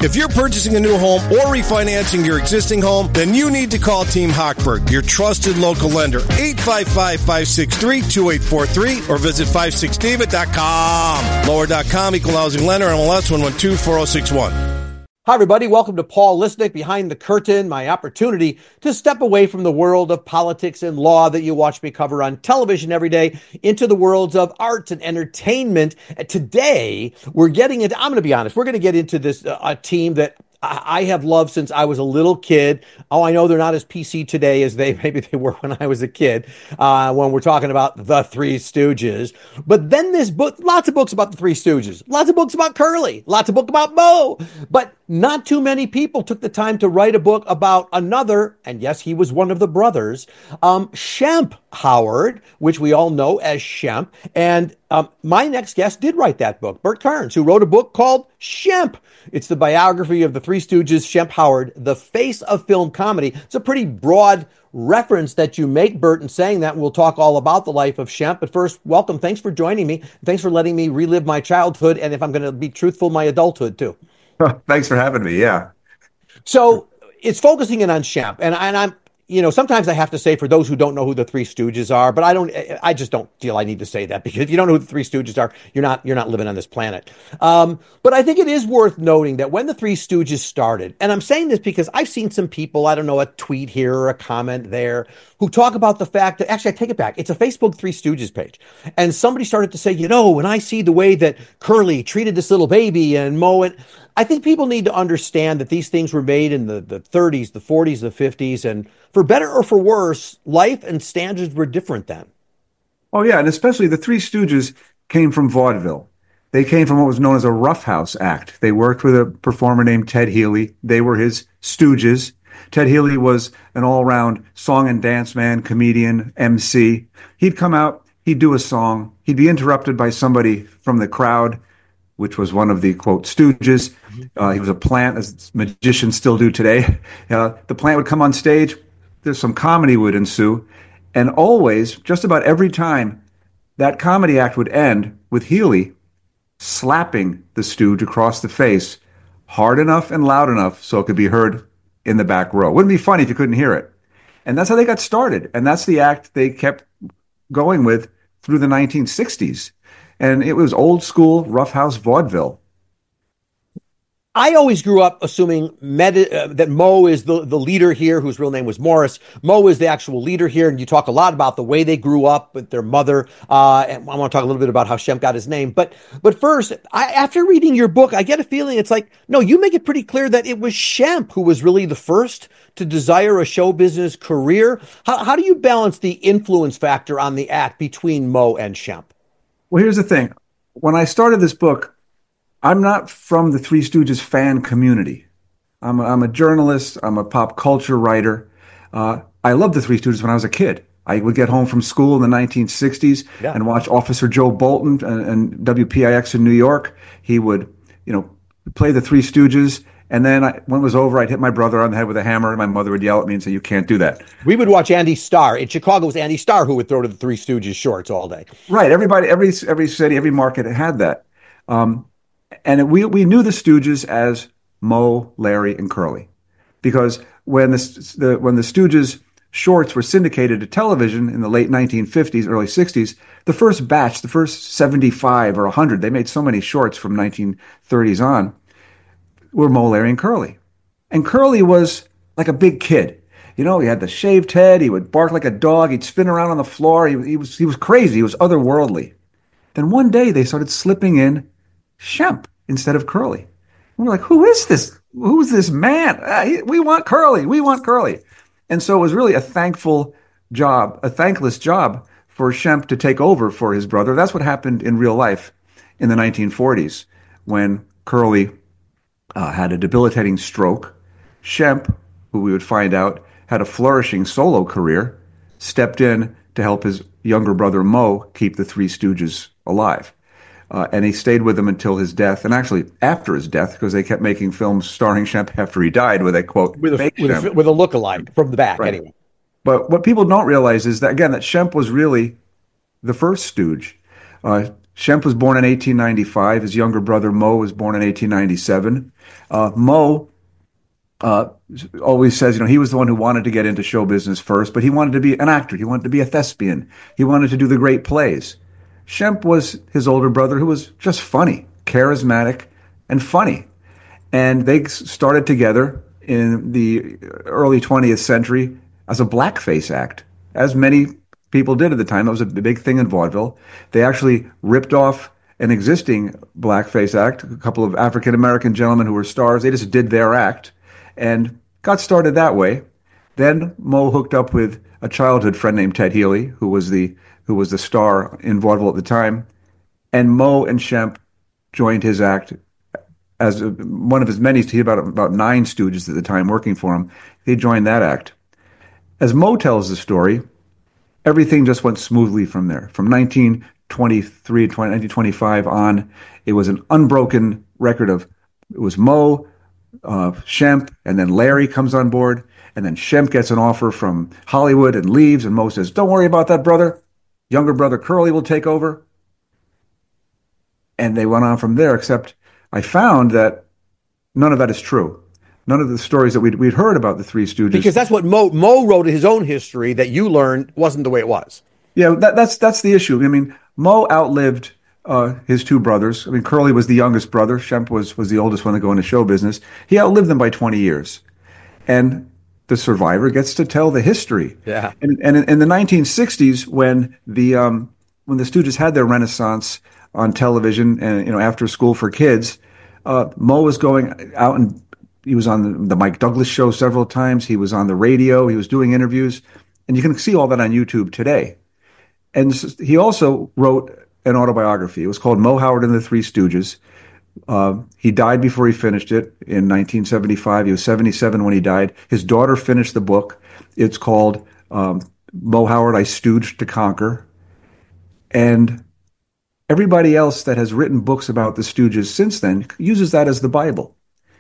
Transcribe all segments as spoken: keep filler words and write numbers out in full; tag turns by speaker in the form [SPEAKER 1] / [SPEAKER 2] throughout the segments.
[SPEAKER 1] If you're purchasing a new home or refinancing your existing home, then you need to call Team Hochberg, your trusted local lender. eight five five, five six three, two eight four three or visit five six david dot com. Lower dot com, equal housing lender, M L S one one two four zero six one.
[SPEAKER 2] Hi, everybody. Welcome to Paul Lisnek, Behind the Curtain, my opportunity to step away from the world of politics and law that you watch me cover on television every day into the worlds of arts and entertainment. Today, we're getting into, I'm going to be honest, we're going to get into this uh, a team that I have loved since I was a little kid. Oh, I know they're not as P C today as they maybe they were when I was a kid, uh, when we're talking about the Three Stooges. But then this book, lots of books about the Three Stooges, lots of books about Curly, lots of books about Moe. But not too many people took the time to write a book about another, and yes, he was one of the brothers, um, Shemp Howard, which we all know as Shemp. And um, my next guest did write that book, Bert Carnes, who wrote a book called Shemp. It's the biography of the Three Stooges, Shemp Howard, the face of film comedy. It's a pretty broad reference that you make, Bert, in saying that. We'll talk all about the life of Shemp. But first, welcome. Thanks for joining me. Thanks for letting me relive my childhood. And if I'm going to be truthful, my adulthood, too.
[SPEAKER 3] Thanks for having me. Yeah.
[SPEAKER 2] So it's focusing in on Shemp. And, and I'm, you know, sometimes I have to say, for those who don't know who the Three Stooges are, but I don't, I just don't feel I need to say that, because if you don't know who the Three Stooges are, you're not, you're not living on this planet. Um, but I think it is worth noting that when the Three Stooges started, and I'm saying this because I've seen some people, I don't know, a tweet here or a comment there, who talk about the fact that, actually, I take it back. It's a Facebook Three Stooges page. And somebody started to say, you know, when I see the way that Curly treated this little baby and Moe, and I think people need to understand that these things were made in the, the thirties, the forties, the fifties, and for better or for worse, life and standards were different then.
[SPEAKER 3] Oh, yeah, and especially the Three Stooges came from vaudeville. They came from what was known as a roughhouse act. They worked with a performer named Ted Healy. They were his stooges. Ted Healy was an all-around song and dance man, comedian, M C. He'd come out, he'd do a song, he'd be interrupted by somebody from the crowd, which was one of the, quote, stooges. Uh, he was a plant, as magicians still do today. Uh, the plant would come on stage, there's some comedy would ensue, and always, just about every time, that comedy act would end with Healy slapping the stooge across the face hard enough and loud enough so it could be heard in the back row. Wouldn't be funny if you couldn't hear it. And that's how they got started. And that's the act they kept going with through the nineteen sixties. And it was old school roughhouse vaudeville.
[SPEAKER 2] I always grew up assuming med- uh, that Moe is the, the leader here, whose real name was Morris. Moe is the actual leader here, and you talk a lot about the way they grew up with their mother. Uh, and I want to talk a little bit about how Shemp got his name. But but first, I, after reading your book, I get a feeling it's like, no, you make it pretty clear that it was Shemp who was really the first to desire a show business career. How, how do you balance the influence factor on the act between Moe and Shemp?
[SPEAKER 3] Well, here's the thing. When I started this book, I'm not from the Three Stooges fan community. I'm a, I'm a journalist. I'm a pop culture writer. Uh, I loved the Three Stooges when I was a kid. I would get home from school in the nineteen sixties yeah. and watch Officer Joe Bolton and, and W P I X in New York. He would, you know, play the Three Stooges. And then I, when it was over, I'd hit my brother on the head with a hammer, and my mother would yell at me and say, "You can't do that."
[SPEAKER 2] We would watch Andy Starr. In Chicago, it was Andy Starr who would throw to the Three Stooges shorts all day.
[SPEAKER 3] Right. Everybody, every every city, every market had that. Um, and it, we we knew the Stooges as Moe, Larry, and Curly, because when the, the when the Stooges shorts were syndicated to television in the late nineteen fifties, early sixties, the first batch, the first seventy-five or one hundred, they made so many shorts from nineteen thirties on, were Moe, Larry, and Curly. And Curly was like a big kid. You know, he had the shaved head. He would bark like a dog. He'd spin around on the floor. He, he was he was crazy. He was otherworldly. Then one day they started slipping in Shemp instead of Curly. And we're like, who is this? Who's this man? Uh, he, we want Curly. We want Curly. And so it was really a thankful job, a thankless job for Shemp to take over for his brother. That's what happened in real life in the nineteen forties when Curly Uh, had a debilitating stroke. Shemp, who we would find out had a flourishing solo career, stepped in to help his younger brother Moe keep the Three Stooges alive. Uh, and he stayed with them until his death, and actually after his death, because they kept making films starring Shemp after he died with a, quote,
[SPEAKER 2] with a, with a, with a look-alike from the back, right. Anyway.
[SPEAKER 3] But what people don't realize is that, again, that Shemp was really the first Stooge. Uh, Shemp was born in eighteen ninety-five. His younger brother Moe was born in eighteen ninety-seven. Uh, Moe uh, always says, you know, he was the one who wanted to get into show business first, but he wanted to be an actor. He wanted to be a thespian. He wanted to do the great plays. Shemp was his older brother who was just funny, charismatic, and funny. And they started together in the early twentieth century as a blackface act, as many people did at the time. That was a big thing in vaudeville. They actually ripped off an existing blackface act, a couple of African-American gentlemen who were stars. They just did their act and got started that way. Then Moe hooked up with a childhood friend named Ted Healy, who was the who was the star in vaudeville at the time. And Moe and Shemp joined his act as a, one of his many. He had about, about nine stooges at the time working for him. They joined that act. As Moe tells the story, everything just went smoothly from there. From nineteen twenty-three to nineteen twenty-five on, it was an unbroken record of, it was Moe, uh, Shemp, and then Larry comes on board, and then Shemp gets an offer from Hollywood and leaves, and Moe says, don't worry about that, brother. Younger brother Curly will take over. And they went on from there, except I found that none of that is true. None of the stories that we'd, we'd heard about the Three Stooges.
[SPEAKER 2] Because that's what Moe, Moe wrote his own history that you learned wasn't the way it was.
[SPEAKER 3] Yeah, that, that's that's the issue. I mean, Moe outlived uh, his two brothers. I mean, Curly was the youngest brother. Shemp was, was the oldest one to go into show business. He outlived them by twenty years. And the survivor gets to tell the history.
[SPEAKER 2] Yeah.
[SPEAKER 3] And, and in, in the nineteen sixties, when the um, when the Stooges had their renaissance on television and, you know, after school for kids, uh, Moe was going out and he was on the, the Mike Douglas show several times. He was on the radio. He was doing interviews. And you can see all that on YouTube today. And he also wrote an autobiography. It was called Moe Howard and the Three Stooges. Uh, he died before he finished it in nineteen seventy-five. He was seventy-seven when he died. His daughter finished the book. It's called um, Moe Howard, I Stooged to Conquer. And everybody else that has written books about the Stooges since then uses that as the Bible.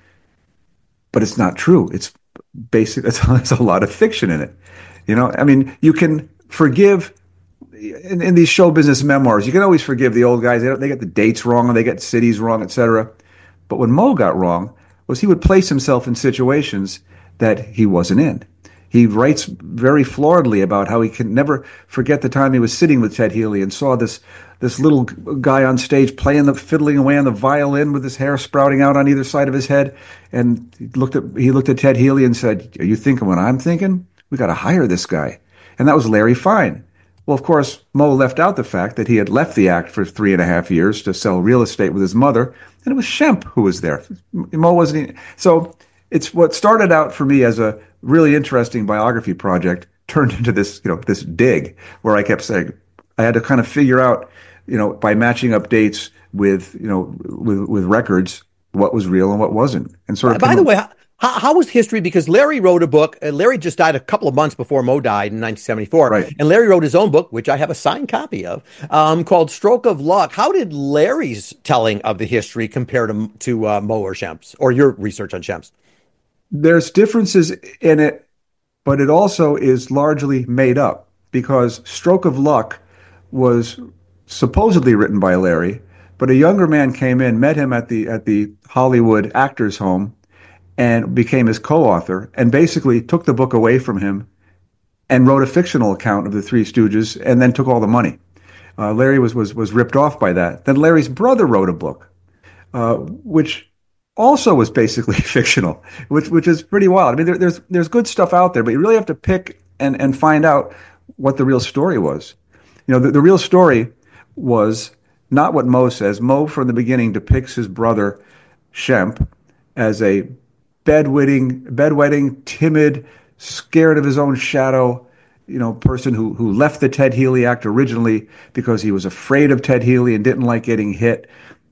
[SPEAKER 3] But it's not true. It's basic. There's a lot of fiction in it. You know, I mean, you can forgive in, in these show business memoirs. You can always forgive the old guys. They, they get the dates wrong, and they get cities wrong, et cetera. But what Moe got wrong was he would place himself in situations that he wasn't in. He writes very floridly about how he can never forget the time he was sitting with Ted Healy and saw this this little guy on stage playing the fiddling away on the violin with his hair sprouting out on either side of his head. And he looked at he looked at Ted Healy and said, "Are you thinking what I'm thinking? We got to hire this guy." And that was Larry Fine. Well, of course, Moe left out the fact that he had left the act for three and a half years to sell real estate with his mother, and it was Shemp who was there. Moe wasn't. So it's what started out for me as a really interesting biography project turned into this, you know, this dig where I kept saying I had to kind of figure out, you know, by matching up dates with, you know, with with records, what was real and what wasn't. And sort of.
[SPEAKER 2] By the way, how, how was history? Because Larry wrote a book. Uh, Larry just died a couple of months before Moe died in nineteen seventy-four.
[SPEAKER 3] Right. And
[SPEAKER 2] Larry wrote his own book, which I have a signed copy of, um, called Stroke of Luck. How did Larry's telling of the history compare to to uh, Moe or Shemp's, or your research on Shemp's?
[SPEAKER 3] There's differences in it, but it also is largely made up because Stroke of Luck was supposedly written by Larry, but a younger man came in, met him at the at the Hollywood Actors Home, and became his co-author, and basically took the book away from him and wrote a fictional account of the Three Stooges, and then took all the money. Uh, Larry was was was ripped off by that. Then Larry's brother wrote a book, uh, which also was basically fictional, which which is pretty wild. I mean, there, there's there's good stuff out there, but you really have to pick and, and find out what the real story was. You know, the, the real story was not what Moe says. Moe, from the beginning, depicts his brother Shemp as a bedwetting, bedwetting, timid, scared of his own shadow, you know, person who who left the Ted Healy act originally because he was afraid of Ted Healy and didn't like getting hit.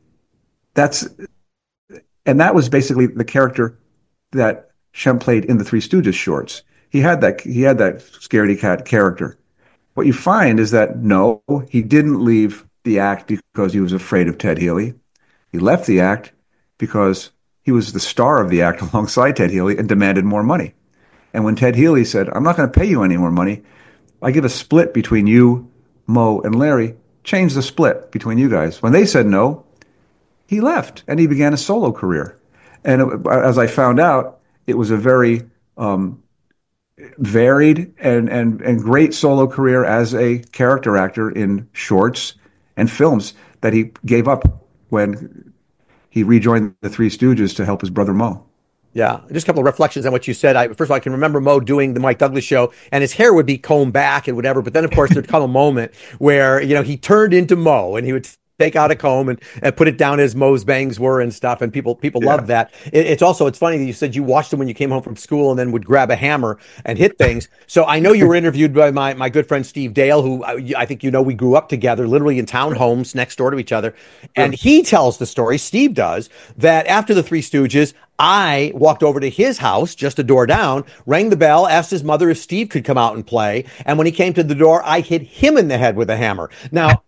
[SPEAKER 3] That's And that was basically the character that Shemp played in the Three Stooges shorts. He had that he had that scaredy cat character. What you find is that no, he didn't leave the act because he was afraid of Ted Healy. He left the act because he was the star of the act alongside Ted Healy and demanded more money. And when Ted Healy said, "I'm not going to pay you any more money, I give a split between you, Moe, and Larry," change the split between you guys. When they said no, he left and he began a solo career. And it, as I found out, it was a very um, varied and, and, and great solo career as a character actor in shorts and films that he gave up when he rejoined the Three Stooges to help his brother Moe.
[SPEAKER 2] Yeah, just a couple of reflections on what you said. I, first of all, I can remember Moe doing the Mike Douglas show, and his hair would be combed back and whatever. But then, of course, there'd come a moment where, you know, he turned into Moe, and he would take out a comb and, and put it down as Moe's bangs were and stuff, and people people
[SPEAKER 3] Yeah.
[SPEAKER 2] loved that. It, it's also, it's funny that you said you watched him when you came home from school and then would grab a hammer and hit things. So I know you were interviewed by my, my good friend Steve Dale, who I, I think you know we grew up together, literally in townhomes next door to each other. And he tells the story, Steve does, that after the Three Stooges, I walked over to his house, just a door down, rang the bell, asked his mother if Steve could come out and play. And when he came to the door, I hit him in the head with a hammer. Now,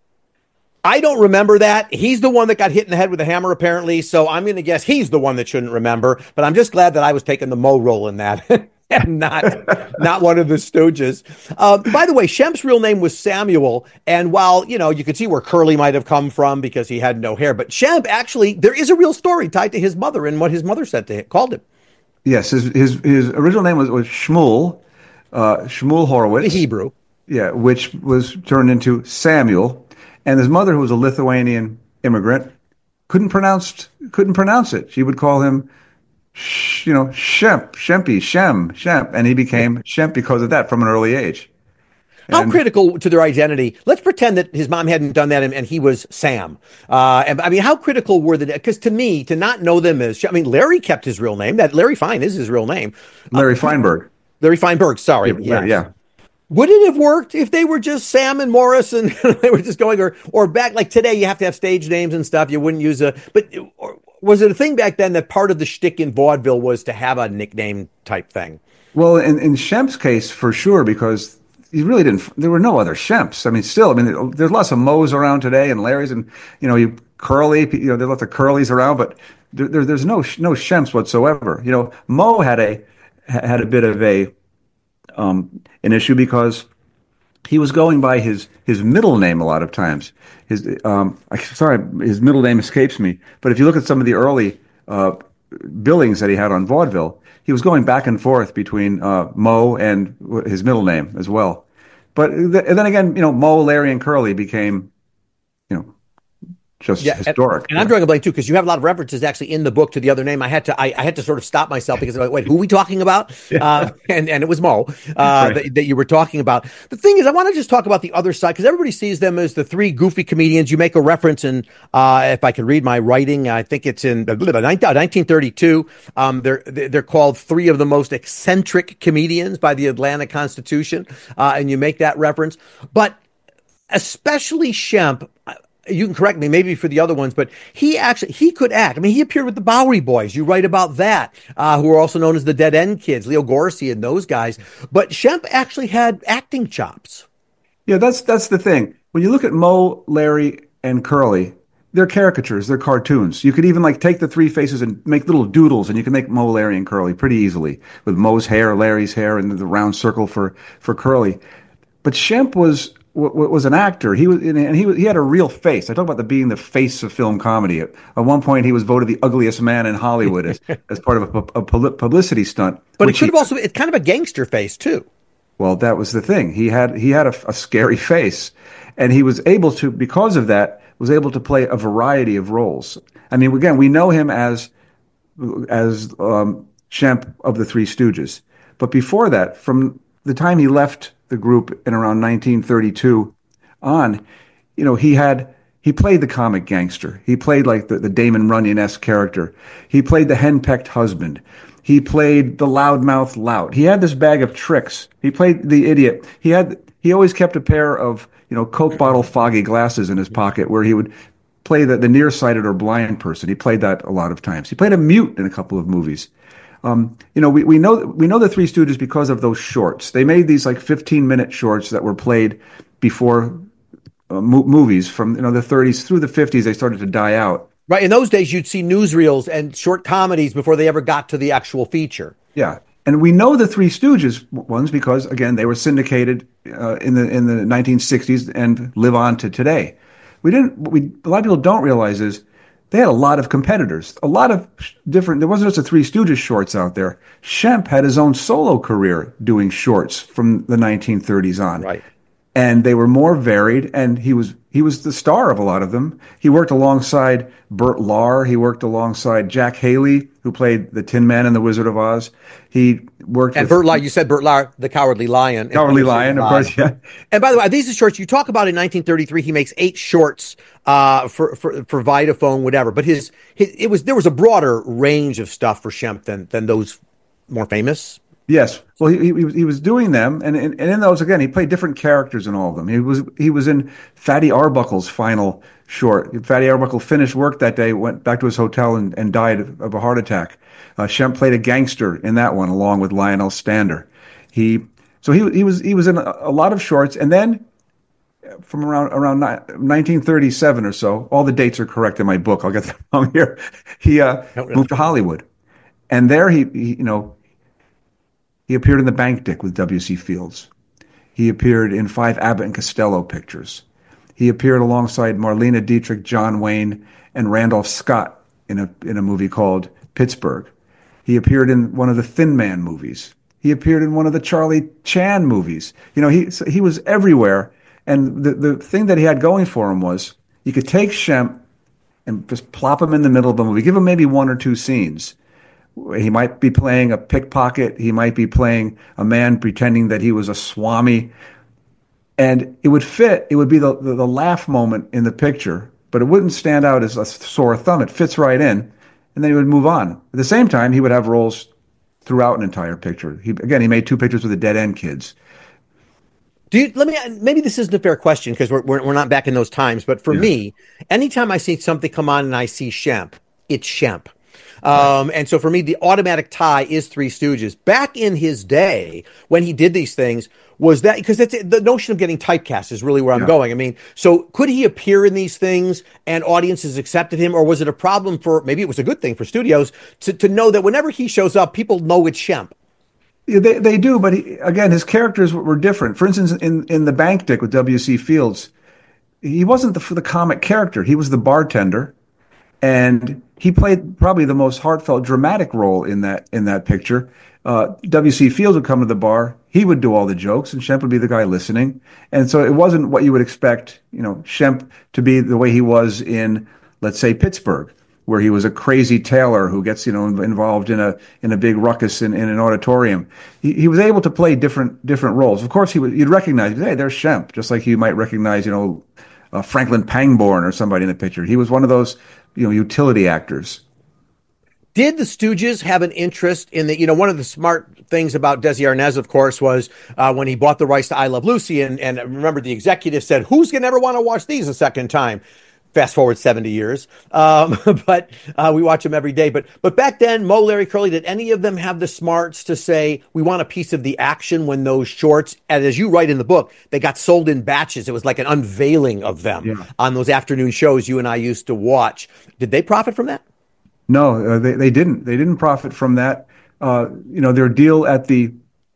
[SPEAKER 2] I don't remember that. He's the one that got hit in the head with a hammer, apparently. So I'm going to guess he's the one that shouldn't remember. But I'm just glad that I was taking the Moe role in that and not not one of the Stooges. Uh, by the way, Shemp's real name was Samuel. And while, you know, you could see where Curly might have come from because he had no hair. But Shemp, actually, there is a real story tied to his mother and what his mother said to him, called him.
[SPEAKER 3] Yes, his his, his original name was, was Shmuel, uh, Shmuel Horowitz.
[SPEAKER 2] The Hebrew.
[SPEAKER 3] Yeah, which was turned into Samuel. And his mother, who was a Lithuanian immigrant, couldn't pronounce couldn't pronounce it. She would call him, sh, you know, Shemp, Shempy, Shem, Shemp, and he became Shemp because of that from an early age.
[SPEAKER 2] How
[SPEAKER 3] And-
[SPEAKER 2] critical to their identity? Let's pretend that his mom hadn't done that and, and he was Sam. Uh, and, I mean, how critical were the? Because to me, to not know them as, I mean, Larry kept his real name. That Larry Fine is his real name.
[SPEAKER 3] Larry
[SPEAKER 2] uh,
[SPEAKER 3] Feinberg.
[SPEAKER 2] Larry Feinberg. Sorry.
[SPEAKER 3] Yeah, Larry, yeah.
[SPEAKER 2] Would it have worked if they were just Sam and Morris and they were just going, or or back like today, you have to have stage names and stuff. You wouldn't use a, but or, was it a thing back then that part of the shtick in vaudeville was to have a nickname type thing?
[SPEAKER 3] Well, in, in Shemp's case, for sure, because he really didn't, there were no other Shemps. I mean, still, I mean, there's lots of Moes around today and Larrys and, you know, you Curly, you know, there's lots of Curlys around, but there, there, there's no, no Shemps whatsoever. You know, Moe had a, had a bit of a, um, an issue because he was going by his, his middle name a lot of times. His, um, I, sorry, his middle name escapes me. But if you look at some of the early uh, billings that he had on vaudeville, he was going back and forth between uh, Moe and his middle name as well. But th- and then again, you know, Moe, Larry, and Curly became, you know, just
[SPEAKER 2] Yeah,
[SPEAKER 3] historic.
[SPEAKER 2] And, and I'm drawing a blank too because you have a lot of references actually in the book to the other name. I had to I, I had to sort of stop myself because I'm like, wait, who are we talking about? Uh, and and it was Moe uh,
[SPEAKER 3] Right.
[SPEAKER 2] that, that you were talking about. The thing is, I want to just talk about the other side because everybody sees them as the three goofy comedians. You make a reference, and uh, if I could read my writing, I think it's in nineteen thirty-two. Um, they're they're called three of the most eccentric comedians by the Atlanta Constitution, uh, and you make that reference, but especially Shemp. You can correct me, maybe for the other ones, but he actually, he could act. I mean, he appeared with the Bowery Boys. You write about that, uh, who are also known as the Dead End Kids, Leo Gorcey and those guys. But Shemp actually had acting chops.
[SPEAKER 3] Yeah, that's that's the thing. When you look at Moe, Larry, and Curly, they're caricatures, they're cartoons. You could even like take the three faces and make little doodles, and you can make Moe, Larry, and Curly pretty easily with Moe's hair, Larry's hair, and the round circle for for Curly. But Shemp was was an actor. He was, and he was, he had a real face. I talk about the being the face of film comedy. At, at one point, he was voted the ugliest man in Hollywood as, as part of a, a publicity stunt.
[SPEAKER 2] But it could
[SPEAKER 3] he,
[SPEAKER 2] have also, it's kind of a gangster face too.
[SPEAKER 3] Well, that was the thing. He had he had a, a scary face, and he was able to, because of that, was able to play a variety of roles. I mean, again, we know him as as um, Shemp of the Three Stooges, but before that, from the time he left the group in around nineteen thirty-two on, you know, he had he played the comic gangster. He played like the, the Damon Runyon-esque character. He played the henpecked husband. He played the loudmouth lout. He had this bag of tricks. He played the idiot. He had he always kept a pair of, you know, Coke bottle foggy glasses in his pocket where he would play the, the nearsighted or blind person. He played that a lot of times. He played a mute in a couple of movies. Um, you know, we, we know we know the Three Stooges because of those shorts. They made these like fifteen minute shorts that were played before uh, mo- movies from, you know, the thirties through the fifties. They started to die out.
[SPEAKER 2] Right. In those days, you'd see newsreels and short comedies before they ever got to the actual feature.
[SPEAKER 3] Yeah. And we know the Three Stooges ones because, again, they were syndicated uh, in the in the nineteen sixties and live on to today. We didn't. What we a lot of people don't realize is they had a lot of competitors, a lot of different. There wasn't just a Three Stooges shorts out there. Shemp had his own solo career doing shorts from the nineteen thirties on.
[SPEAKER 2] Right.
[SPEAKER 3] And they were more varied, and he was he was the star of a lot of them. He worked alongside Burt Lahr. He worked alongside Jack Haley, who played the Tin Man in The Wizard of Oz. He worked
[SPEAKER 2] and
[SPEAKER 3] with,
[SPEAKER 2] Burt Lahr. You said Burt Lahr, the Cowardly Lion.
[SPEAKER 3] Cowardly Lion, of course. Yeah.
[SPEAKER 2] And by the way, these are shorts you talk about. In nineteen thirty-three, he makes eight shorts uh, for for for Vitaphone, whatever. But his, his it was there was a broader range of stuff for Shemp than than those more famous.
[SPEAKER 3] Yes. Well, he, he he was doing them, and, and and in those again, he played different characters in all of them. He was he was in Fatty Arbuckle's final short. Fatty Arbuckle finished work that day, went back to his hotel, and, and died of a heart attack. Uh, Shemp played a gangster in that one, along with Lionel Stander. He so he he was he was in a, a lot of shorts, and then from around around nineteen thirty-seven or so, all the dates are correct in my book. I'll get that wrong here. He uh, no, no. moved to Hollywood, and there he, he you know. He appeared in The Bank Dick with W C Fields. He appeared in five Abbott and Costello pictures. He appeared alongside Marlena Dietrich, John Wayne, and Randolph Scott in a in a movie called Pittsburgh. He appeared in one of the Thin Man movies. He appeared in one of the Charlie Chan movies. You know, he he was everywhere. And the, the thing that he had going for him was you could take Shemp and just plop him in the middle of a movie, give him maybe one or two scenes. He might be playing a pickpocket. He might be playing a man pretending that he was a swami. And it would fit. It would be the, the, the laugh moment in the picture, but it wouldn't stand out as a sore thumb. It fits right in. And then he would move on. At the same time, he would have roles throughout an entire picture. He, again, he made two pictures with the Dead End Kids.
[SPEAKER 2] Do you, let me, maybe this isn't a fair question because we're, we're, we're not back in those times. But for yeah. me, anytime I see something come on and I see Shemp, it's Shemp. Um, and so for me, the automatic tie is Three Stooges. Back in his day, when he did these things, was that because that's the notion of getting typecast is really where I'm yeah. going. I mean, so could he appear in these things and audiences accepted him, or was it a problem for maybe it was a good thing for studios to, to know that whenever he shows up, people know it's Shemp?
[SPEAKER 3] Yeah, they they do, but he, again, his characters were different. For instance, in in The Bank Dick with W C Fields, he wasn't the the comic character; he was the bartender. And he played probably the most heartfelt, dramatic role in that in that picture. Uh, W C Fields would come to the bar. He would do all the jokes, and Shemp would be the guy listening. And so it wasn't what you would expect, you know, Shemp to be the way he was in, let's say, Pittsburgh, where he was a crazy tailor who gets, you know, involved in a in a big ruckus in, in an auditorium. He, he was able to play different different roles. Of course, he would you'd recognize, hey, there's Shemp, just like you might recognize, you know, uh, Franklin Pangborn or somebody in the picture. He was one of those, you know, utility actors.
[SPEAKER 2] Did the Stooges have an interest in the, you know, one of the smart things about Desi Arnaz, of course, was uh, when he bought the rights to I Love Lucy. And, and remember, the executive said, who's going to ever want to watch these a second time? Fast forward seventy years. Um, but uh, we watch them every day. But but back then, Moe, Larry, Curly, did any of them have the smarts to say, we want a piece of the action when those shorts, and as you write in the book, they got sold in batches. It was like an unveiling of them yeah. on those afternoon shows you and I used to watch. Did they profit from that?
[SPEAKER 3] No, uh, they, they didn't. They didn't profit from that. Uh, you know, their deal at the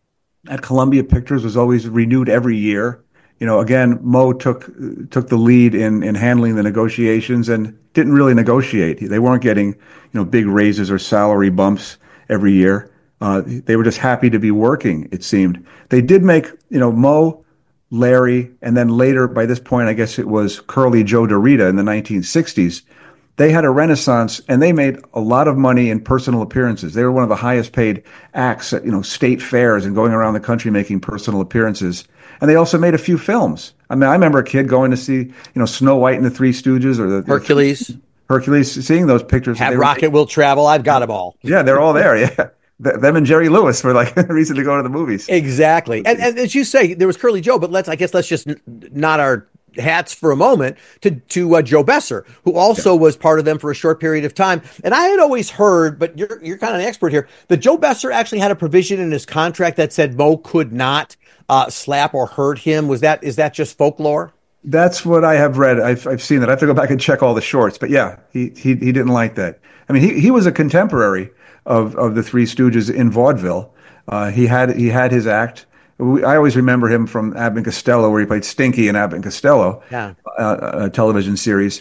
[SPEAKER 3] at Columbia Pictures was always renewed every year. You know, again, Moe took took the lead in, in handling the negotiations and didn't really negotiate. They weren't getting, you know, big raises or salary bumps every year. Uh, they were just happy to be working, it seemed. They did make, you know, Moe, Larry, and then later, by this point, I guess it was Curly Joe DeRita in the nineteen sixties. They had a renaissance, and they made a lot of money in personal appearances. They were one of the highest paid acts at, you know, state fairs and going around the country making personal appearances. And they also made a few films. I mean, I remember a kid going to see, you know, Snow White and the Three Stooges or the
[SPEAKER 2] Hercules.
[SPEAKER 3] Hercules, seeing those pictures.
[SPEAKER 2] Have Rocket Will Travel. I've got them all.
[SPEAKER 3] Yeah, they're all there. Yeah. Them and Jerry Lewis were like a reason to go to the movies.
[SPEAKER 2] Exactly. And, and as you say, there was Curly Joe, but let's, I guess let's just nod our hats for a moment to, to uh, Joe Besser, who also yeah. was part of them for a short period of time. And I had always heard, but you're, you're kind of an expert here, that Joe Besser actually had a provision in his contract that said Moe could not uh, slap or hurt him. Was that, is that just folklore?
[SPEAKER 3] That's what I have read. I've I've seen that. I have to go back and check all the shorts, but yeah, he he he didn't like that. I mean, he he was a contemporary of of the Three Stooges in vaudeville. Uh, he had he had his act. We, I always remember him from Abbott and Costello, where he played Stinky in Abbott and Costello,
[SPEAKER 2] yeah.
[SPEAKER 3] uh, a television series.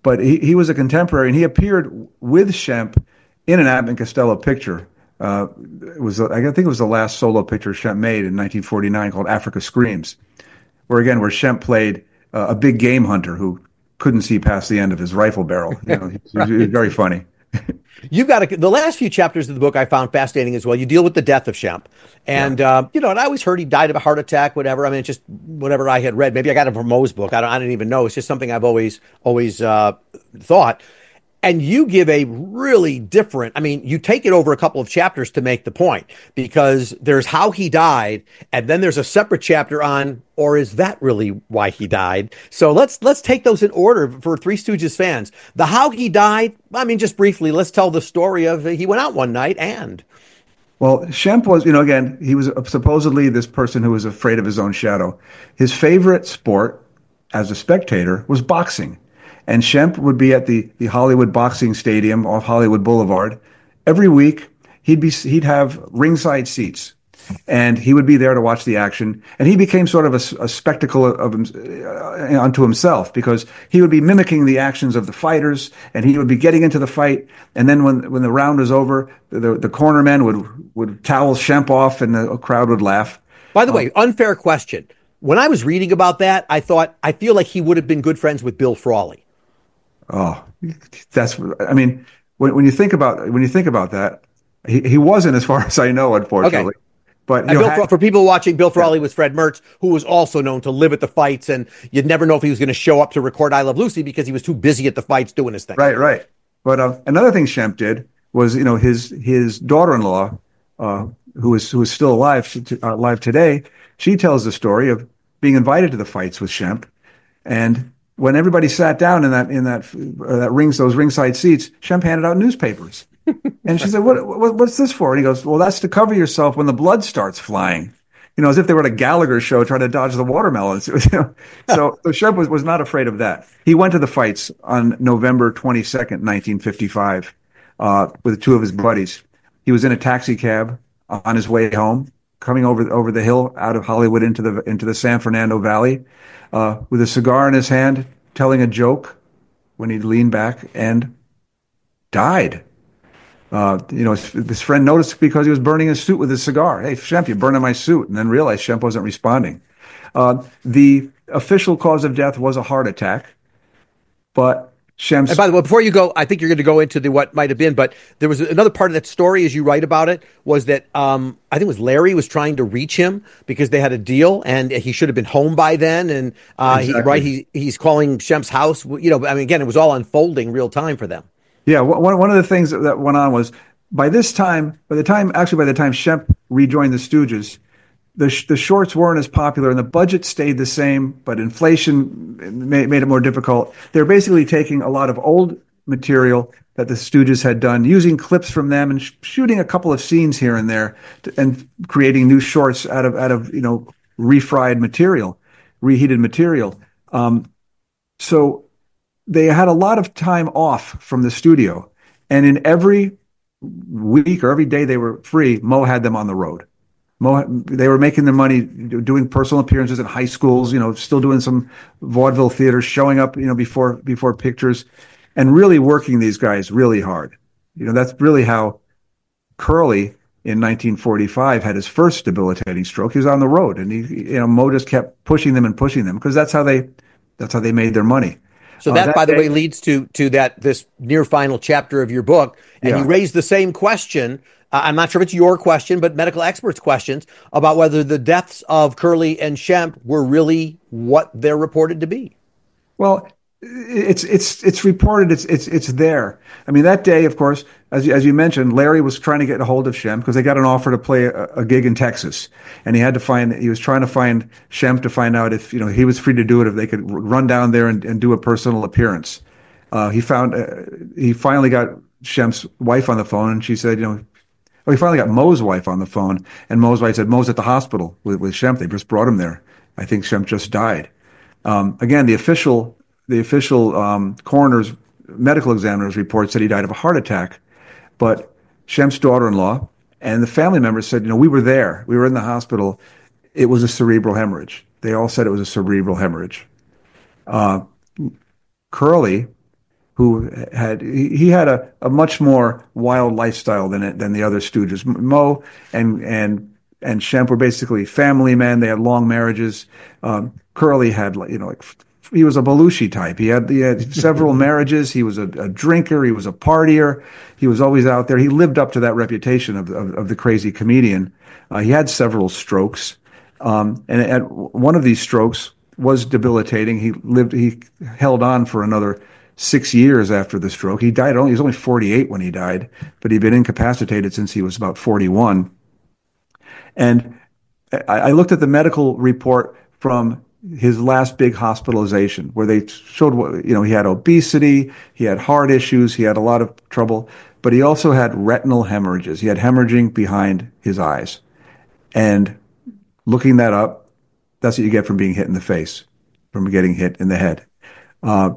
[SPEAKER 3] but he, he was a contemporary, and he appeared with Schempp in an Abbott and Costello picture. Uh, it was, I think it was the last solo picture Schempp made in nineteen forty-nine called Africa Screams, where again, where Schempp played uh, a big game hunter who couldn't see past the end of his rifle barrel. You know, he, right. he was very funny.
[SPEAKER 2] You've got a, the last few chapters of the book I found fascinating as well. You deal with the death of Schempp. And, yeah. uh, you know, and I always heard he died of a heart attack, whatever. I mean, it's just whatever I had read. Maybe I got it from Moe's book. I don't, I didn't even know. It's just something I've always, always uh, thought. And you give a really different, I mean, you take it over a couple of chapters to make the point, because there's how he died, and then there's a separate chapter on, or is that really why he died? So let's let's take those in order for Three Stooges fans. The how he died, I mean, just briefly, let's tell the story of uh, he went out one night and...
[SPEAKER 3] Well, Schempp was, you know, again, he was supposedly this person who was afraid of his own shadow. His favorite sport as a spectator was boxing. And Schempp would be at the, the Hollywood Boxing Stadium off Hollywood Boulevard. Every week, he'd be he'd have ringside seats, and he would be there to watch the action. And he became sort of a, a spectacle of him, uh, unto himself, because he would be mimicking the actions of the fighters, and he would be getting into the fight. And then when when the round was over, the the cornermen would would towel Schempp off, and the crowd would laugh.
[SPEAKER 2] By the um, way, unfair question. When I was reading about that, I thought I feel like he would have been good friends with Bill Frawley.
[SPEAKER 3] Oh, that's, I mean, when, when you think about, when you think about that, he, he wasn't, as far as I know, unfortunately. Okay. But you know,
[SPEAKER 2] Bill,
[SPEAKER 3] had,
[SPEAKER 2] for people watching, Bill Frawley yeah. was Fred Mertz, who was also known to live at the fights, and you'd never know if he was going to show up to record I Love Lucy because he was too busy at the fights doing his thing.
[SPEAKER 3] Right, right. But uh, another thing Schempp did was, you know, his his daughter-in-law, uh, who is who is still alive uh, alive today, she tells the story of being invited to the fights with Schempp, and when everybody sat down in that in that uh, that rings those ringside seats, Schempp handed out newspapers, and she said, "What, what what's this for?" And he goes, "Well, that's to cover yourself when the blood starts flying." You know, as if they were at a Gallagher show trying to dodge the watermelons. You know? So, so Schempp was, was not afraid of that. He went to the fights on November twenty-second, nineteen fifty-five, uh, with two of his buddies. He was in a taxi cab on his way home, coming over over the hill out of Hollywood into the into the San Fernando Valley. Uh, with a cigar in his hand, telling a joke when he leaned back and died. Uh, you know, his, his friend noticed because he was burning his suit with his cigar. "Hey, Schempp, you're burning my suit." And then realized Schempp wasn't responding. Uh, the official cause of death was a heart attack, but Schempp...
[SPEAKER 2] And by the way, before you go, I think you're going to go into the what might have been, but there was another part of that story as you write about it, was that um, I think it was Larry was trying to reach him because they had a deal and he should have been home by then. And uh, exactly. he, right, he he's calling Schempp's house. You know, I mean, again, it was all unfolding real time for them.
[SPEAKER 3] Yeah, one one of the things that went on was by this time, by the time actually by the time Schempp rejoined the Stooges, the sh- the shorts weren't as popular, and the budget stayed the same, but inflation made, made it more difficult. They're basically taking a lot of old material that the Stooges had done, using clips from them, and sh- shooting a couple of scenes here and there, to, and creating new shorts out of out of you know refried material, reheated material. Um, so they had a lot of time off from the studio, and in every week or every day they were free, Moe had them on the road. Mo, they were making their money doing personal appearances in high schools, you know, still doing some vaudeville theater, showing up, you know, before before pictures, and really working these guys really hard. You know, that's really how Curly in nineteen forty-five had his first debilitating stroke. He was on the road, and he, you know, Moe just kept pushing them and pushing them because that's how they that's how they made their money.
[SPEAKER 2] So that, uh, that by the day, way, leads to to that this near final chapter of your book, and yeah. you raise the same question. Uh, I'm not sure if it's your question, but medical experts' questions about whether the deaths of Curly and Schempp were really what they're reported to be.
[SPEAKER 3] Well, it's it's it's reported. It's it's it's there. I mean, that day, of course, as you, as you mentioned, Larry was trying to get a hold of Schempp because they got an offer to play a, a gig in Texas, and he had to find. He was trying to find Schempp to find out if you know he was free to do it, if they could run down there and, and do a personal appearance. Uh, he found uh, he finally got Schempp's wife on the phone, and she said, you know. Well, he finally got Moe's wife on the phone, and Moe's wife said, "Moe's at the hospital with, with Schempp. They just brought him there. I think Schempp just died." Um, again, the official the official um, coroner's medical examiner's report said he died of a heart attack, but Schempp's daughter-in-law and the family members said, "You know, we were there. We were in the hospital. It was a cerebral hemorrhage." They all said it was a cerebral hemorrhage. Uh, Curly who had he, he had a, a much more wild lifestyle than it, than the other Stooges. Moe and and and Shemp were basically family men. They had long marriages. Um, Curly had, you know, like he was a Belushi type. He had, he had several marriages. He was a, a drinker. He was a partier. He was always out there. He lived up to that reputation of of, of the crazy comedian. Uh, he had several strokes, um, and at one of these strokes was debilitating. He lived. He held on for another six years after the stroke. He died only. He was only forty-eight when he died, but he'd been incapacitated since he was about forty-one. And I, I looked at the medical report from his last big hospitalization, where they showed what, you know, he had obesity, he had heart issues, he had a lot of trouble, but he also had retinal hemorrhages. He had hemorrhaging behind his eyes. And looking that up, that's what you get from being hit in the face, from getting hit in the head. Uh,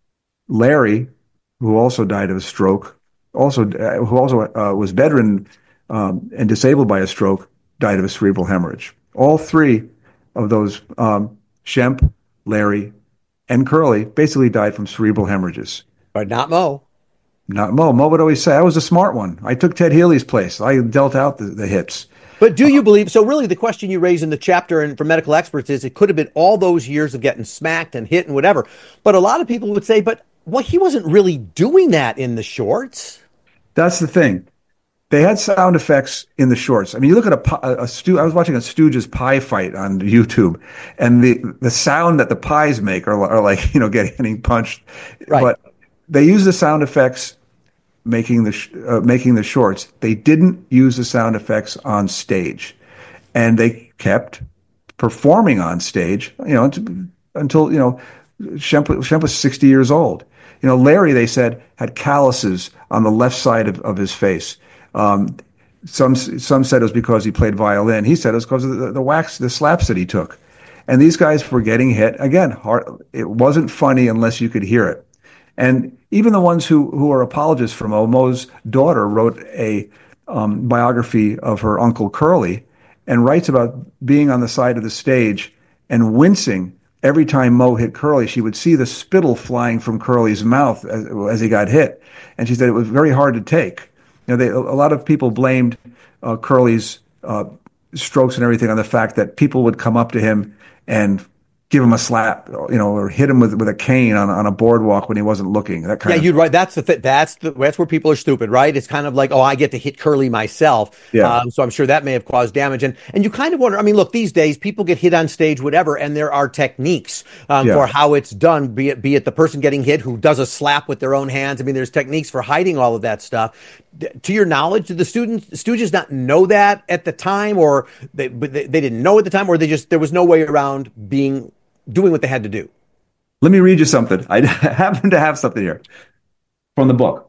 [SPEAKER 3] Larry, who also died of a stroke, also uh, who also uh, was bedridden um, and disabled by a stroke, died of a cerebral hemorrhage. All three of those, um, Shemp, Larry, and Curly, basically died from cerebral hemorrhages.
[SPEAKER 2] But not Moe.
[SPEAKER 3] Not Moe. Moe would always say, I was a smart one. I took Ted Healy's place. I dealt out the, the hits.
[SPEAKER 2] But do you believe, so really the question you raise in the chapter and for medical experts is it could have been all those years of getting smacked and hit and whatever. But a lot of people would say, but well, he wasn't really doing that in the shorts.
[SPEAKER 3] That's the thing. They had sound effects in the shorts. I mean, you look at a, a, a Stu, I was watching a Stooges pie fight on YouTube, and the, the sound that the pies make are, are like, you know, getting punched.
[SPEAKER 2] Right.
[SPEAKER 3] But they use the sound effects making the uh, making the shorts. They didn't use the sound effects on stage, and they kept performing on stage. You know, until you know, Shemp, Shemp was sixty years old. You know, Larry, they said, had calluses on the left side of, of his face. Um, some some said it was because he played violin. He said it was because of the, the whacks, the slaps that he took. And these guys were getting hit. Again, hard, it wasn't funny unless you could hear it. And even the ones who, who are apologists for Moe, Moe's daughter wrote a um, biography of her uncle Curly and writes about being on the side of the stage and wincing every time Moe hit Curly. She would see the spittle flying from Curly's mouth as, as he got hit. And she said it was very hard to take. You know, they, a lot of people blamed uh, Curly's uh, strokes and everything on the fact that people would come up to him and give him a slap, you know, or hit him with with a cane on on a boardwalk when he wasn't looking. That kind
[SPEAKER 2] yeah,
[SPEAKER 3] of
[SPEAKER 2] you're right. That's the th- that's the that's where people are stupid, right? It's kind of like, oh, I get to hit Curly myself.
[SPEAKER 3] Yeah.
[SPEAKER 2] Um, so I'm sure that may have caused damage. And and you kind of wonder. I mean, look, these days people get hit on stage, whatever, and there are techniques um,
[SPEAKER 3] Yeah.
[SPEAKER 2] for how it's done. Be it be it the person getting hit who does a slap with their own hands. I mean, there's techniques for hiding all of that stuff. D- To your knowledge, did the students Stooges not know that at the time, or they but they, they didn't know at the time, or they just there was no way around being doing what they had to do?
[SPEAKER 3] Let me read you something. I happen to have something here from the book.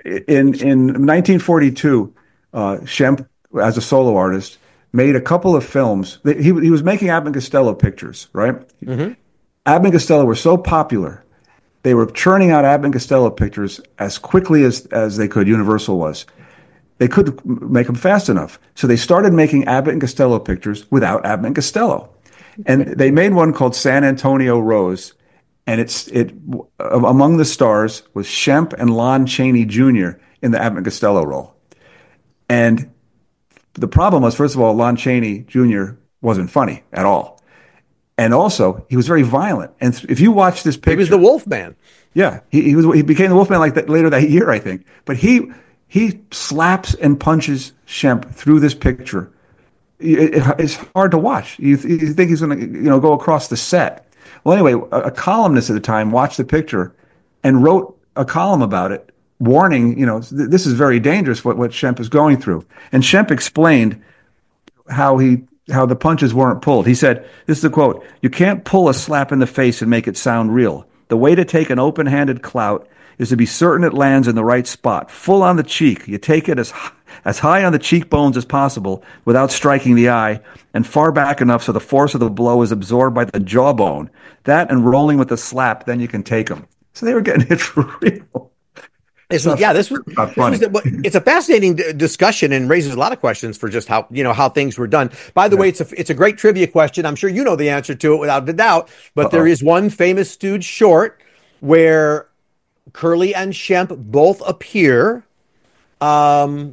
[SPEAKER 3] In in nineteen forty-two, uh, Shemp, as a solo artist, made a couple of films. He he was making Abbott and Costello pictures, right? Mm-hmm. Abbott and Costello were so popular, they were churning out Abbott and Costello pictures as quickly as as they could. Universal was. They couldn't make them fast enough, so they started making Abbott and Costello pictures without Abbott and Costello. And they made one called San Antonio Rose, and it's it among the stars was Shemp and Lon Chaney Junior in the Abbott and Costello role. And the problem was, first of all, Lon Chaney Junior wasn't funny at all, and also he was very violent. And if you watch this picture,
[SPEAKER 2] He was the Wolfman.
[SPEAKER 3] yeah, he, he was he became the Wolfman like that later that year, I think. But he he slaps and punches Shemp through this picture. It, it, it's hard to watch. You, th- you think he's going to, you know, go across the set. Well, anyway, a, a columnist at the time watched the picture and wrote a column about it, warning, you know, th- this is very dangerous what what Shemp is going through. And Shemp explained how he how the punches weren't pulled. He said, "This is the quote: You can't pull a slap in the face and make it sound real. The way to take an open-handed clout is to be certain it lands in the right spot, full on the cheek. You take it as as high on the cheekbones as possible without striking the eye, and far back enough so the force of the blow is absorbed by the jawbone. That and rolling with the slap, then you can take them." So they were getting hit for real.
[SPEAKER 2] It's, yeah, this was,
[SPEAKER 3] not funny.
[SPEAKER 2] this was it's a fascinating d- discussion and raises a lot of questions for just how, you know, how things were done. By the
[SPEAKER 3] Yeah.
[SPEAKER 2] way, it's a it's a great trivia question. I'm sure you know the answer to it without a doubt, but
[SPEAKER 3] Uh-oh.
[SPEAKER 2] there is one famous Stooge short where Curly and Shemp both appear. Um,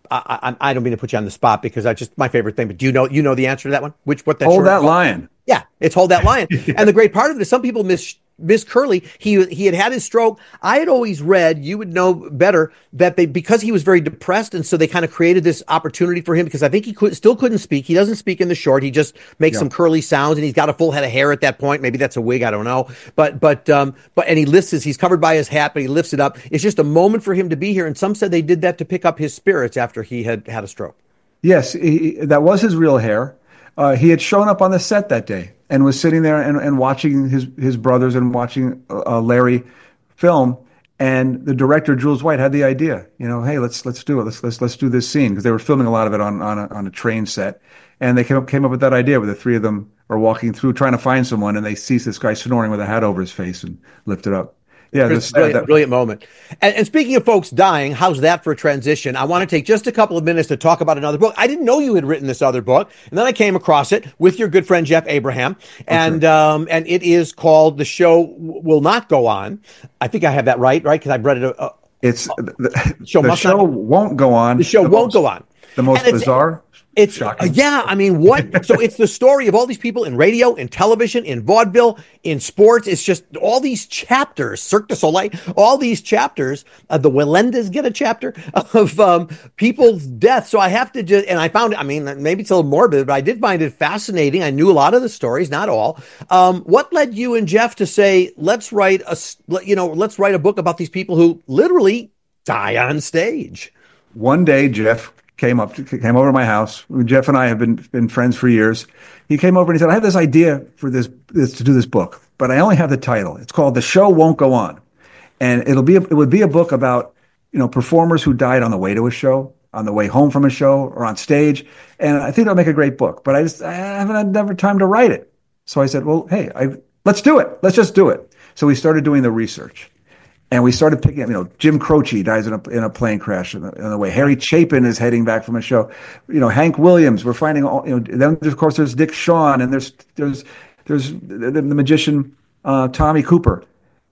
[SPEAKER 2] I, I, I don't mean to put you on the spot because that's just my favorite thing. But do you know you know the answer to that one? Which what that
[SPEAKER 3] Hold That Lion.
[SPEAKER 2] Yeah, it's Hold That Lion. Yeah. And the great part of it is some people miss miss Curly. He he had had his stroke. I had always read, you would know better, that they because he was very depressed, and so they kind of created this opportunity for him because I think he could still couldn't speak. He doesn't speak in the short. He just makes yeah. some curly sounds, and he's got a full head of hair at that point. Maybe that's a wig. I don't know. But but um but and he lifts his he's covered by his hat, but he lifts it up. It's just a moment for him to be here. And some said they did that to pick up his spirits after he had had a stroke.
[SPEAKER 3] Yes, he, that was his real hair. Uh, he had shown up on the set that day and was sitting there and, and watching his, his brothers and watching uh, Larry film. And the director, Jules White, had the idea, you know, hey, let's let's do it. Let's let's let's do this scene, because they were filming a lot of it on on a, on a train set. And they came up, came up with that idea where the three of them are walking through trying to find someone, and they see this guy snoring with a hat over his face and lift it up. Yeah,
[SPEAKER 2] this brilliant, that, brilliant moment. And, and speaking of folks dying, how's that for a transition? I want to take just a couple of minutes to talk about another book. I didn't know you had written this other book, and then I came across it with your good friend Jeff Abraham, and okay. um, and it is called "The Show Will Not Go On." I think I have that right, right? Because I read it. Uh,
[SPEAKER 3] it's the, show, the show not, won't go on.
[SPEAKER 2] The show the won't most, go on.
[SPEAKER 3] The most bizarre.
[SPEAKER 2] It's uh, yeah, I mean, what? So it's the story of all these people in radio, in television, in vaudeville, in sports. It's just all these chapters, Cirque du Soleil, all these chapters. Uh, the Walendas get a chapter of um, people's death. So I have to just, and I found it, I mean, maybe it's a little morbid, but I did find it fascinating. I knew a lot of the stories, not all. Um, what led you and Jeff to say, let's write a, you know, let's write a book about these people who literally die on stage?
[SPEAKER 3] One day, Jeff came up, to, came over to my house. Jeff and I have been been friends for years. He came over and he said, "I have this idea for this, this to do this book, but I only have the title. It's called The Show Won't Go On, and it'll be a, it would be a book about you know performers who died on the way to a show, on the way home from a show, or on stage. And I think it'll make a great book. But I just I haven't had never time to write it. So I said, well, hey, I, let's do it. Let's just do it. So we started doing the research. And we started picking up, you know, Jim Croce dies in a, in a plane crash on the, on the way. Harry Chapin is heading back from a show. You know, Hank Williams, we're finding all, you know, then of course there's Dick Shawn, and there's, there's, there's the, the magician, uh, Tommy Cooper.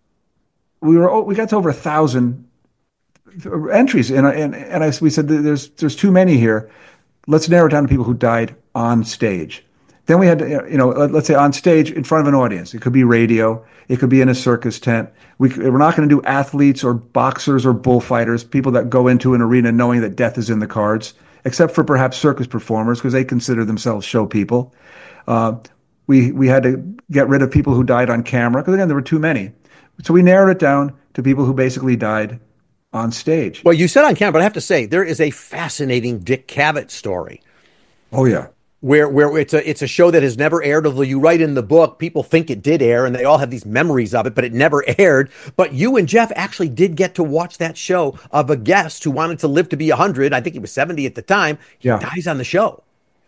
[SPEAKER 3] We were, we got to over a thousand entries. And, and, and I, we said, there's, there's too many here. Let's narrow it down to people who died on stage. Then we had to, you know, let's say on stage in front of an audience. It could be radio. It could be in a circus tent. We, we're not going to do athletes or boxers or bullfighters, people that go into an arena knowing that death is in the cards, except for perhaps circus performers, because they consider themselves show people. Uh, we we had to get rid of people who died on camera, because again, there were too many. So we narrowed it down to people who basically died on stage.
[SPEAKER 2] Well, you said on camera, but I have to say, there is a fascinating Dick Cavett story.
[SPEAKER 3] Oh, yeah.
[SPEAKER 2] Where where it's a it's a show that has never aired, although you write in the book, people think it did air, and they all have these memories of it, but it never aired. But you and Jeff actually did get to watch that show of a guest who wanted to live to be one hundred. I think he was seventy at the time. He yeah. dies on the show.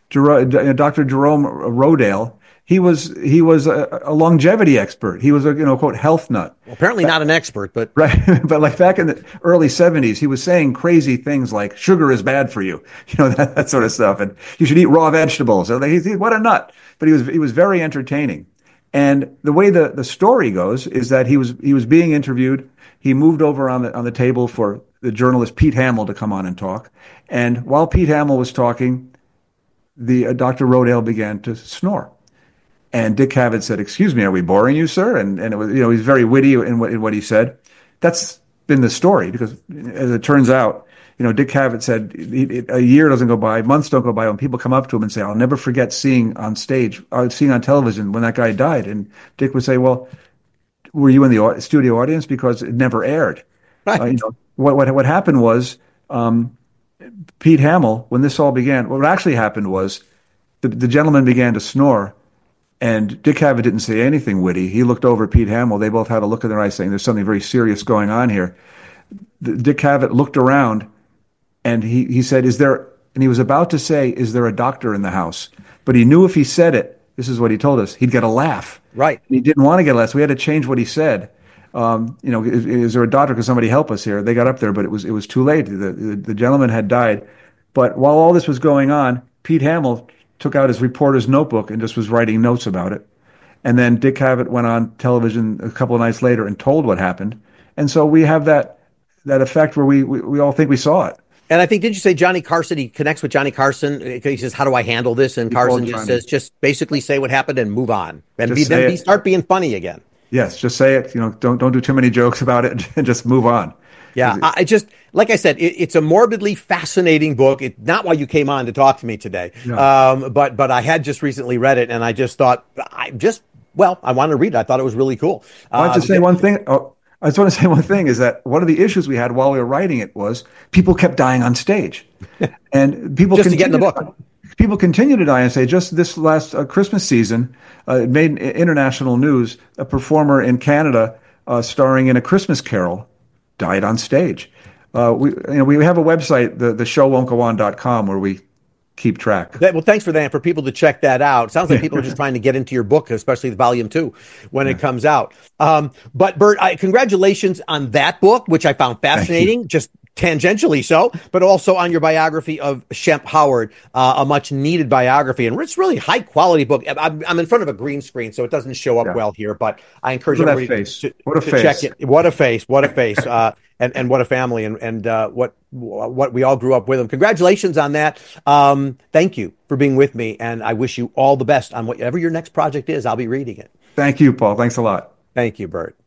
[SPEAKER 3] Doctor Jerome Rodale. He was he was a, a longevity expert. He was a you know quote health nut.
[SPEAKER 2] Well, apparently not an expert, but
[SPEAKER 3] right. But like back in the early seventies, he was saying crazy things like sugar is bad for you, you know that, that sort of stuff, and you should eat raw vegetables. So he, he, what a nut! But he was he was very entertaining. And the way the, the story goes is that he was he was being interviewed. He moved over on the on the table for the journalist Pete Hamill to come on and talk. And while Pete Hamill was talking, the uh, Doctor Rodale began to snore. And Dick Cavett said, "Excuse me, are we boring you, sir?" And and it was, you know, he's very witty in what in what he said. That's been the story, because as it turns out, you know, Dick Cavett said a year doesn't go by, months don't go by when people come up to him and say, "I'll never forget seeing on stage, or seeing on television when that guy died." And Dick would say, "Well, were you in the studio audience? Because it never aired." Right. Uh, you know, what what what happened was um, Pete Hamill, when this all began, what actually happened was the the gentleman began to snore. And Dick Cavett didn't say anything witty. He looked over at Pete Hamill. They both had a look in their eyes saying, there's something very serious going on here. The, Dick Cavett looked around, and he, he said, is there, and he was about to say, is there a doctor in the house? But he knew if he said it, this is what he told us, he'd get a laugh.
[SPEAKER 2] Right.
[SPEAKER 3] And he didn't want to get a laugh, so we had to change what he said. Um, you know, is, is there a doctor? Could somebody help us here? They got up there, but it was it was too late. The, the, the gentleman had died. But while all this was going on, Pete Hamill took out his reporter's notebook and just was writing notes about it. And then Dick Cavett went on television a couple of nights later and told what happened. And so we have that that effect where we, we, we all think we saw it.
[SPEAKER 2] And I think, did you say Johnny Carson? He connects with Johnny Carson. He says, how do I handle this? And
[SPEAKER 3] He
[SPEAKER 2] Carson
[SPEAKER 3] called
[SPEAKER 2] just
[SPEAKER 3] Johnny.
[SPEAKER 2] says, just basically say what happened and move on. And
[SPEAKER 3] Just
[SPEAKER 2] be,
[SPEAKER 3] say
[SPEAKER 2] then be,
[SPEAKER 3] it.
[SPEAKER 2] start being funny again.
[SPEAKER 3] Yes, just say it. You know, don't don't do too many jokes about it and just move on.
[SPEAKER 2] Yeah, I I just, like I said, it, it's a morbidly fascinating book. It's not why you came on to talk to me today.
[SPEAKER 3] No.
[SPEAKER 2] Um, but but I had just recently read it, and I just thought, I just, well, I wanted to read it. I thought it was really cool.
[SPEAKER 3] I want to
[SPEAKER 2] Uh,
[SPEAKER 3] say one thing. Oh, I just want to say one thing is that one of the issues we had while we were writing it was people kept dying on stage, and people
[SPEAKER 2] Just to get in the
[SPEAKER 3] continue-
[SPEAKER 2] book.
[SPEAKER 3] People continue to die on stage. Just this last uh, Christmas season, uh, it made international news. A performer in Canada, uh, starring in A Christmas Carol, died on stage. Uh, we you know we have a website, the the show won't go on dot com, where we keep track.
[SPEAKER 2] That, well, thanks for that. And for people to check that out. Sounds like people are just trying to get into your book, especially the volume two when it comes out. Um, but Bert, I, congratulations on that book, which I found fascinating, just tangentially so, but also on your biography of Shemp Howard, uh, a much needed biography. And it's really high quality book. I'm, I'm in front of a green screen, so it doesn't show up
[SPEAKER 3] Yeah.
[SPEAKER 2] well here, but I encourage
[SPEAKER 3] Look at that
[SPEAKER 2] everybody
[SPEAKER 3] face.
[SPEAKER 2] to,
[SPEAKER 3] What a
[SPEAKER 2] to
[SPEAKER 3] face.
[SPEAKER 2] check it. What a face. What a face. Uh, and, and what a family, and, and uh, what what we all grew up with him. Congratulations on that. Um, thank you for being with me, and I wish you all the best on whatever your next project is. I'll be reading it.
[SPEAKER 3] Thank you, Paul. Thanks a lot.
[SPEAKER 2] Thank you, Bert.